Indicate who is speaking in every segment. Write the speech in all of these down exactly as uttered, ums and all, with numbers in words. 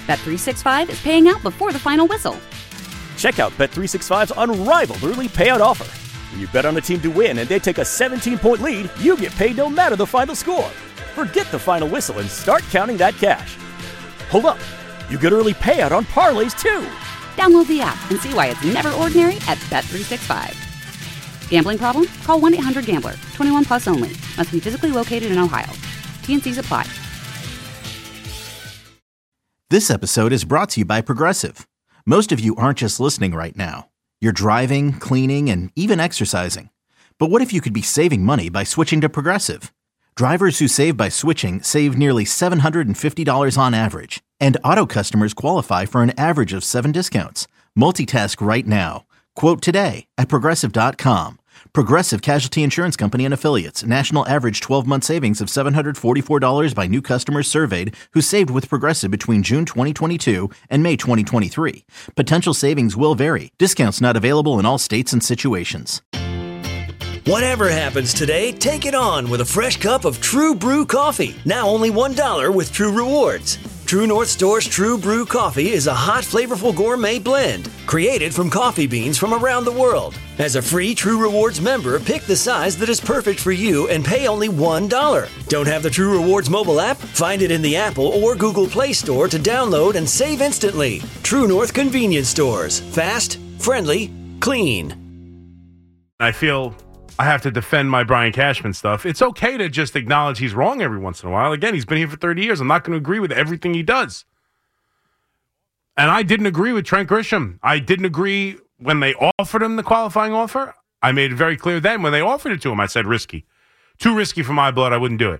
Speaker 1: Bet three sixty-five is paying out before the final whistle.
Speaker 2: Check out Bet three sixty-five's unrivaled early payout offer. When you bet on a team to win and they take a seventeen-point lead, you get paid no matter the final score. Forget the final whistle and start counting that cash. Hold up. You get early payout on parlays, too.
Speaker 1: Download the app and see why it's never ordinary at Bet three sixty-five. Gambling problem? Call one eight hundred gambler. twenty-one plus only. Must be physically located in Ohio. T N Cs apply.
Speaker 3: This episode is brought to you by Progressive. Most of you aren't just listening right now. You're driving, cleaning, and even exercising. But what if you could be saving money by switching to Progressive? Drivers who save by switching save nearly seven hundred fifty dollars on average. And auto customers qualify for an average of seven discounts. Multitask right now. Quote today at Progressive dot com. Progressive Casualty Insurance Company and Affiliates. National average twelve-month savings of seven hundred forty-four dollars by new customers surveyed who saved with Progressive between June twenty twenty-two and May twenty twenty-three. Potential savings will vary. Discounts not available in all states and situations.
Speaker 4: Whatever happens today, take it on with a fresh cup of True Brew coffee. Now only one dollar with True Rewards. True North Store's True Brew coffee is a hot, flavorful gourmet blend created from coffee beans from around the world. As a free True Rewards member, pick the size that is perfect for you and pay only one dollar. Don't have the True Rewards mobile app? Find it in the Apple or Google Play Store to download and save instantly. True North Convenience Stores. Fast, friendly, clean.
Speaker 5: I feel I have to defend my Brian Cashman stuff. It's okay to just acknowledge he's wrong every once in a while. Again, he's been here for thirty years. I'm not going to agree with everything he does. And I didn't agree with Trent Grisham. I didn't agree when they offered him the qualifying offer. I made it very clear then when they offered it to him, I said risky. Too risky for my blood. I wouldn't do it.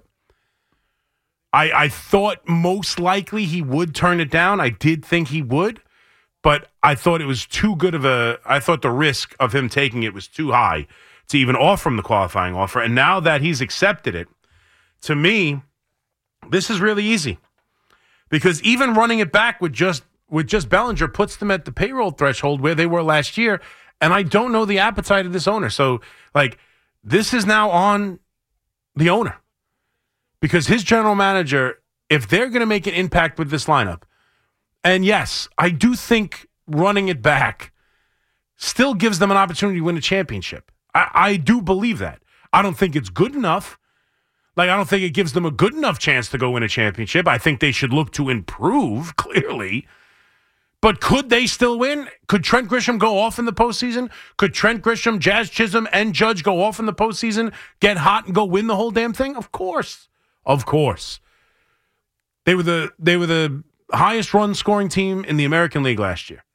Speaker 5: I, I thought most likely he would turn it down. I did think he would. But I thought it was too good of a, I thought the risk of him taking it was too high to even offer him the qualifying offer. And now that he's accepted it, to me, this is really easy. Because even running it back with just with just Bellinger puts them at the payroll threshold where they were last year. And I don't know the appetite of this owner. So, like, this is now on the owner. Because his general manager, if they're going to make an impact with this lineup, and yes, I do think running it back still gives them an opportunity to win a championship. I, I do believe that. I don't think it's good enough. Like, I don't think it gives them a good enough chance to go win a championship. I think they should look to improve, clearly. But could they still win? Could Trent Grisham go off in the postseason? Could Trent Grisham, Jazz Chisholm, and Judge go off in the postseason, get hot, and go win the whole damn thing? Of course. Of course. They were the they were the highest run scoring team in the American League last year.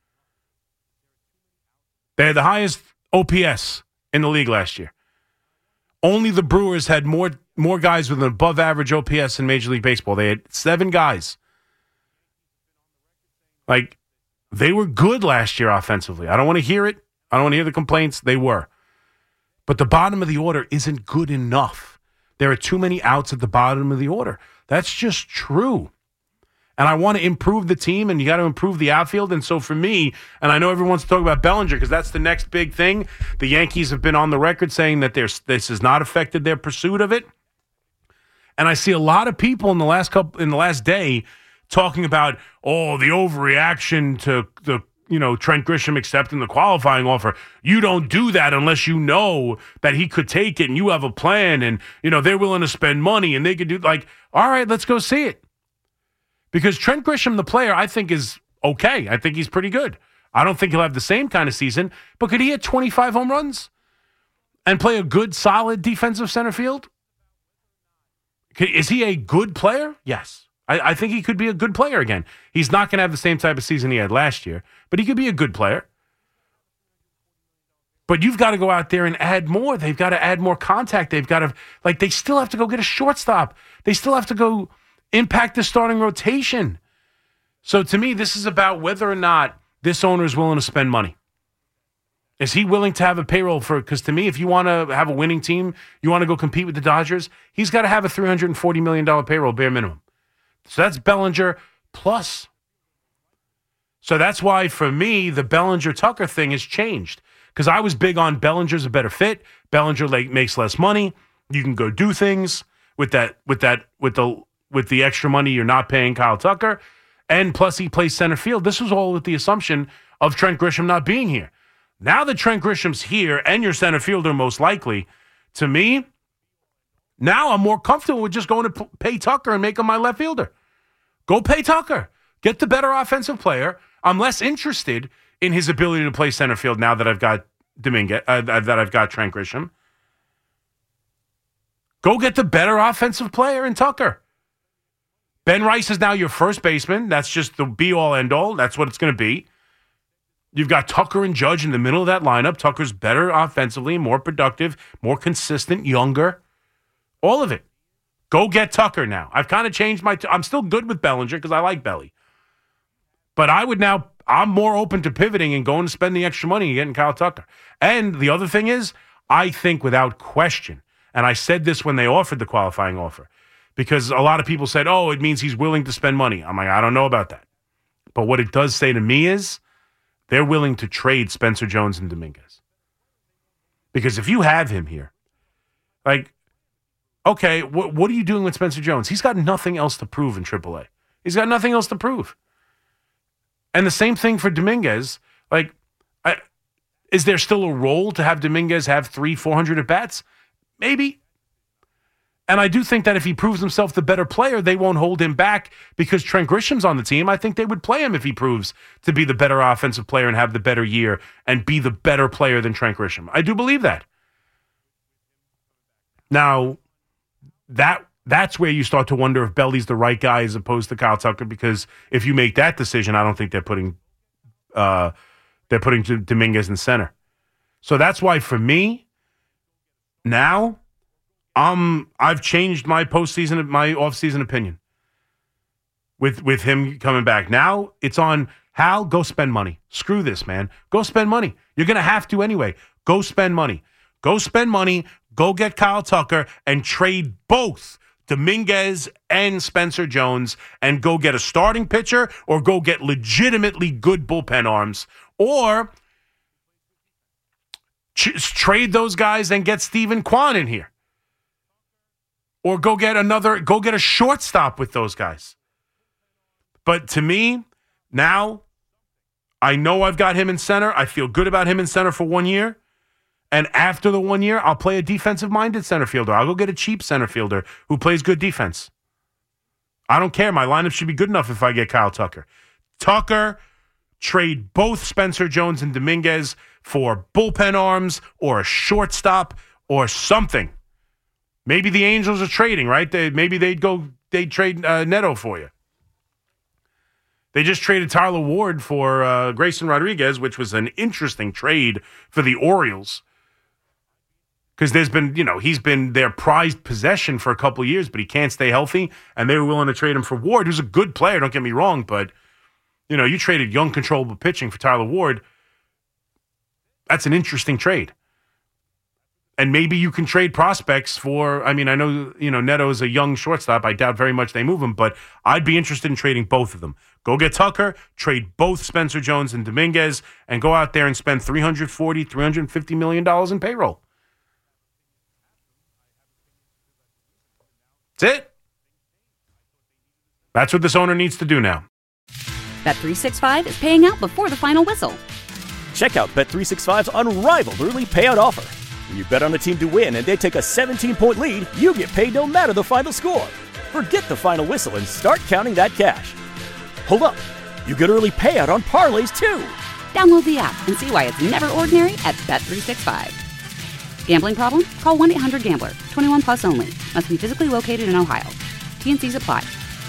Speaker 5: They had the highest O P S in the league last year. Only the Brewers had more more guys with an above average O P S in Major League Baseball. They had seven guys. Like, they were good last year offensively. I don't want to hear it. I don't want to hear the complaints. They were. But the bottom of the order isn't good enough. There are too many outs at the bottom of the order. That's just true. And I want to improve the team, and you got to improve the outfield. And so for me, and I know everyone wants to talk about Bellinger because that's the next big thing. The Yankees have been on the record saying that this has not affected their pursuit of it. And I see a lot of people in the last couple in the last day talking about, oh, the overreaction to the you know Trent Grisham accepting the qualifying offer. You don't do that unless you know that he could take it and you have a plan, and you know they're willing to spend money and they could do like, all right, let's go see it. Because Trent Grisham, the player, I think is okay. I think he's pretty good. I don't think he'll have the same kind of season, but could he hit twenty-five home runs and play a good, solid defensive center field? Is he a good player? Yes. I, I think he could be a good player again. He's not going to have the same type of season he had last year, but he could be a good player. But you've got to go out there and add more. They've got to add more contact. They've got to, like, they still have to go get a shortstop. They still have to go impact the starting rotation. So to me, this is about whether or not this owner is willing to spend money. Is he willing to have a payroll for, because to me, if you want to have a winning team, you want to go compete with the Dodgers, he's got to have a three hundred forty million dollars payroll, bare minimum. So that's Bellinger plus. So that's why, for me, the Bellinger-Tucker thing has changed. Because I was big on Bellinger's a better fit. Bellinger like, makes less money. You can go do things with that, with that, with the, with the extra money you're not paying Kyle Tucker. And plus, he plays center field. This was all with the assumption of Trent Grisham not being here. Now that Trent Grisham's here and your center fielder most likely, to me, now I'm more comfortable with just going to p- pay Tucker and make him my left fielder. Go pay Tucker. Get the better offensive player. I'm less interested in his ability to play center field now that I've got Dominguez, uh, that I've got Trent Grisham. Go get the better offensive player in Tucker. Ben Rice is now your first baseman. That's just the be-all, end-all. That's what it's going to be. You've got Tucker and Judge in the middle of that lineup. Tucker's better offensively, more productive, more consistent, younger. All of it. Go get Tucker now. I've kind of changed my... T- I'm still good with Bellinger because I like Belly. But I would now... I'm more open to pivoting and going to spend the extra money and getting Kyle Tucker. And the other thing is, I think without question, and I said this when they offered the qualifying offer, because a lot of people said, oh, it means he's willing to spend money. I'm like, I don't know about that. But what it does say to me is they're willing to trade Spencer Jones and Dominguez. Because if you have him here, like, okay, wh- what are you doing with Spencer Jones? He's got nothing else to prove in triple A. He's got nothing else to prove. And the same thing for Dominguez. Like, I, is there still a role to have Dominguez have three, four hundred at-bats? Maybe. And I do think that if he proves himself the better player, they won't hold him back because Trent Grisham's on the team. I think they would play him if he proves to be the better offensive player and have the better year and be the better player than Trent Grisham. I do believe that. Now, that that's where you start to wonder if Belly's the right guy as opposed to Kyle Tucker, because if you make that decision, I don't think they're putting uh, they're putting Dominguez in center. So that's why for me, now, um, I've changed my postseason, my offseason opinion with with him coming back. Now it's on Hal. Go spend money. Screw this, man. Go spend money. You're gonna have to anyway. Go spend money. Go spend money. Go get Kyle Tucker and trade both Dominguez and Spencer Jones and go get a starting pitcher or go get legitimately good bullpen arms or ch- trade those guys and get Steven Kwan in here. Or go get another, go get a shortstop with those guys. But to me, now, I know I've got him in center. I feel good about him in center for one year. And after the one year, I'll play a defensive-minded center fielder. I'll go get a cheap center fielder who plays good defense. I don't care. My lineup should be good enough if I get Kyle Tucker. Tucker, trade both Spencer Jones and Dominguez for bullpen arms or a shortstop or something. Maybe the Angels are trading, right? They, maybe they'd go, they'd trade uh, Neto for you. They just traded Tyler Ward for uh, Grayson Rodriguez, which was an interesting trade for the Orioles. Because there's been, you know, he's been their prized possession for a couple of years, but he can't stay healthy, and they were willing to trade him for Ward, who's a good player, don't get me wrong, but, you know, you traded young, controllable pitching for Tyler Ward. That's an interesting trade. And maybe you can trade prospects for, I mean, I know, you know, Neto is a young shortstop. I doubt very much they move him, but I'd be interested in trading both of them. Go get Tucker, trade both Spencer Jones and Dominguez, and go out there and spend three hundred forty, three hundred fifty million dollars in payroll. That's it. That's what this owner needs to do now.
Speaker 1: Bet three sixty-five is paying out before the final whistle.
Speaker 2: Check out Bet three sixty-five's unrivaled early payout offer. When you bet on a team to win and they take a seventeen-point lead, you get paid no matter the final score. Forget the final whistle and start counting that cash. Hold up. You get early payout on parlays, too.
Speaker 1: Download the app and see why it's never ordinary at Bet three sixty-five. Gambling problem? Call one eight hundred gambler. twenty-one plus only. Must be physically located in Ohio. T and C's apply.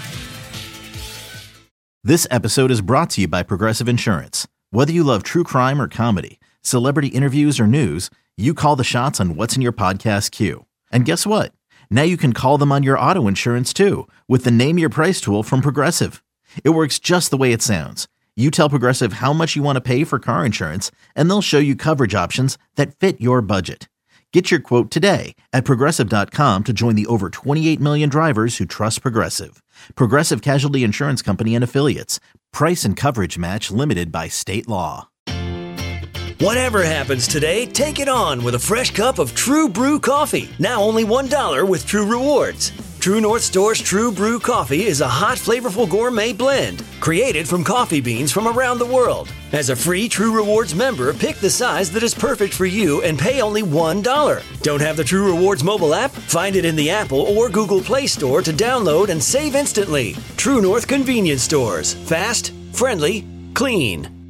Speaker 3: This episode is brought to you by Progressive Insurance. Whether you love true crime or comedy, celebrity interviews or news, you call the shots on what's in your podcast queue. And guess what? Now you can call them on your auto insurance too with the Name Your Price tool from Progressive. It works just the way it sounds. You tell Progressive how much you want to pay for car insurance, and they'll show you coverage options that fit your budget. Get your quote today at Progressive dot com to join the over twenty-eight million drivers who trust Progressive. Progressive Casualty Insurance Company and Affiliates. Price and coverage match limited by state law.
Speaker 4: Whatever happens today, take it on with a fresh cup of True Brew coffee. Now only one dollar with True Rewards. True North Store's True Brew Coffee is a hot, flavorful gourmet blend created from coffee beans from around the world. As a free True Rewards member, pick the size that is perfect for you and pay only one dollar. Don't have the True Rewards mobile app? Find it in the Apple or Google Play Store to download and save instantly. True North Convenience Stores. Fast, friendly, clean.